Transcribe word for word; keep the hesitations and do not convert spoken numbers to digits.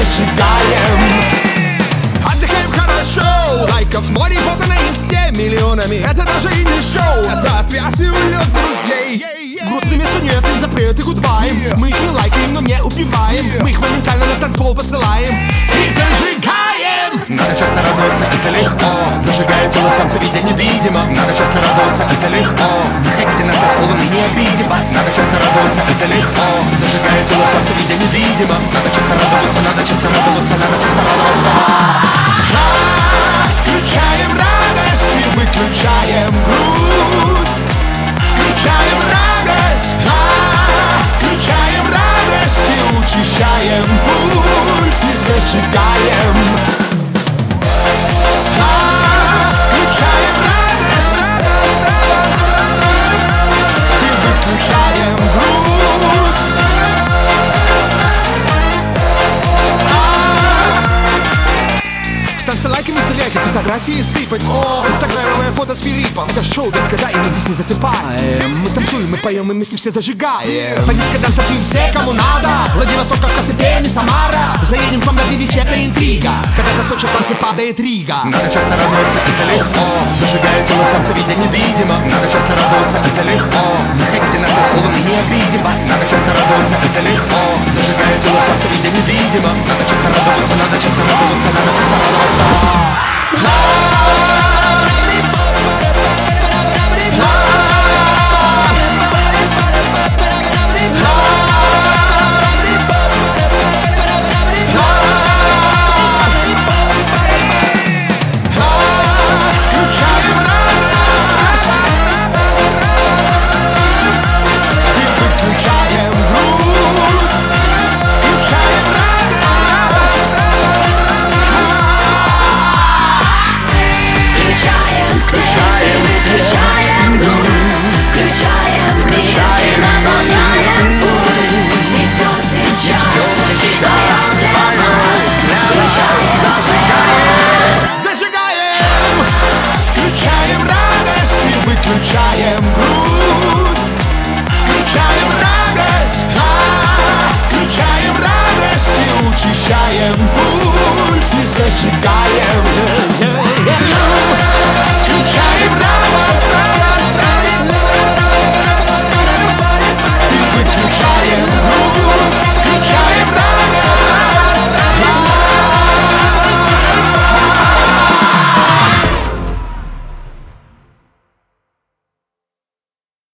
зажигаем. Отдыхаем хорошо, лайков море, фото на инсте миллионами. Это даже и не шоу, это отвяз и улет друзей. Грустные места нет, и запреты гудбай. Мы их не лайкаем, но не убиваем. Мы их моментально на танцпол посылаем и зажигаем. Надо часто радоваться, это легко. Зажигая тело в танце, видя невидимо. Надо часто радоваться, это легко. Выходите на танцпол, мы не обидим вас. Надо часто радоваться, это легко. Зажигая тело в танце, видя невидимо. Надо часто радоваться, надо часто радоваться, надо часто радоваться. Включаем радость и выключаем грусть. Включаем радость, а, включаем радость и учащаем пульс и зажигаем. А, включаем радость и выключаем грусть. В танце лайками стреляйте, фотографии сыпать. О, инстаграмовое фото с Филиппом. Это шоу, ведь когда и мы здесь не засыпаем. Мы танцуем, мы поем, мы вместе все зажигаем. По дискотекам танцуем все, кому надо. Владивосток, Кавказ и Пермь, Самара. Заедем к вам на девять, это интрига. Когда за Сочи в танце падает Рига. Надо часто радоваться, это легко. Зажигая тело в танце, видя невидимо. Надо часто радоваться, это легко. Выходите на танцпол, мы не обидим вас. Надо часто радоваться, это легко. Зажигая тело в танце, видя невидимо. Надо часто радоваться, надо часто радоваться, надо часто радоваться. Включаем грусть, включаем, включаем, наполняем пульс. И все сейчас, зажигаем для нас. Включаем, зажигаем, зажигаем. Включаем радость и выключаем грусть. Включаем радость, а, включаем радость и учащаем пульс и зажигаем.